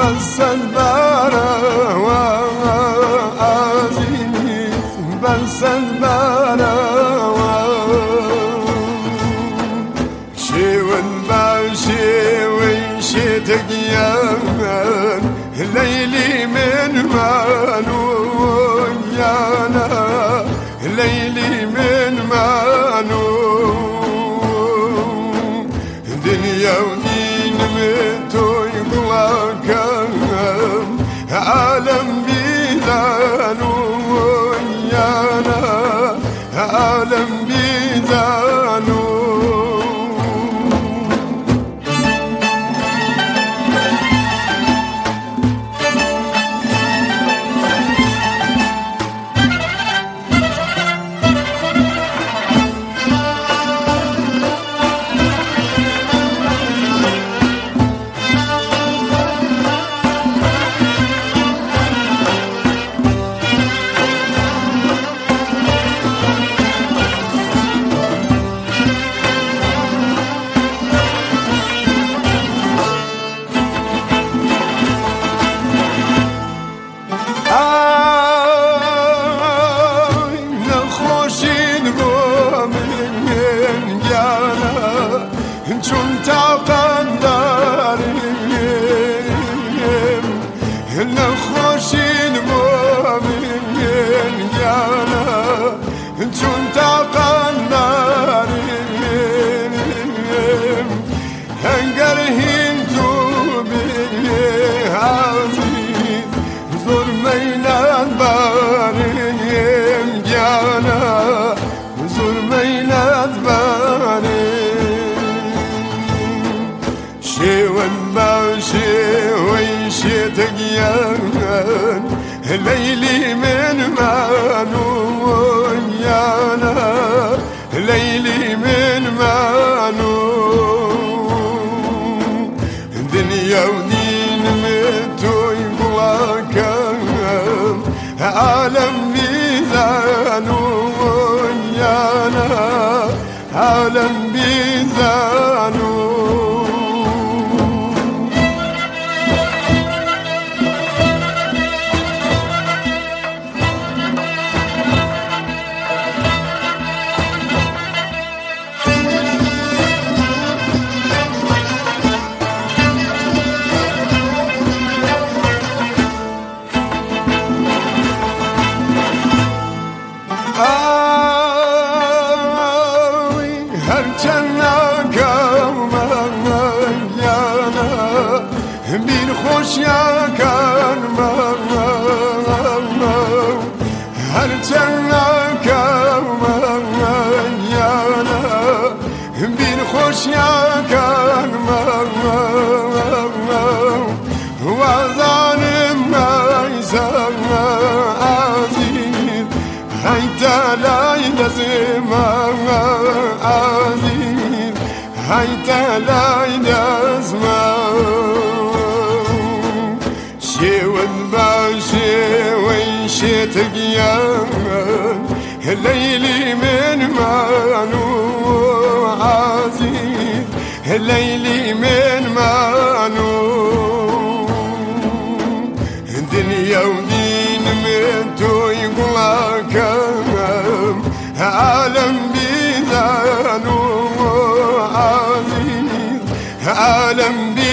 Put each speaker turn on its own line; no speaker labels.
بسن برا عزیز بسن برا شیون با شیوی شتگیان لیلی من منو یانا لیلی من منو دنیا و دینم توی قلاکم عالم بیدانو یانا عالم بیدانو چون طاقت داریم نخوشید مومن جانا چون طاقت داریم اگر هین تو بی عزیز ظلمینت باریم جانا ظلمینت باریم شیون باشی وی شتگیان لیلی من منو یانا لیلی من منو دنیا و دینم توی قلاکم عالم بیزانو یانا عالم بیزانو bir hoş yakan her çana kaman yana bir hoş yakan vazanım aysan aziz hayta laydazım aziz hayta laydazım شیون باشی وی شتگیان لیلی من منو عزیز لیلی من منو دنیا و دینم توی قلاکم عالم بیزانو عزیز عالم بیزانو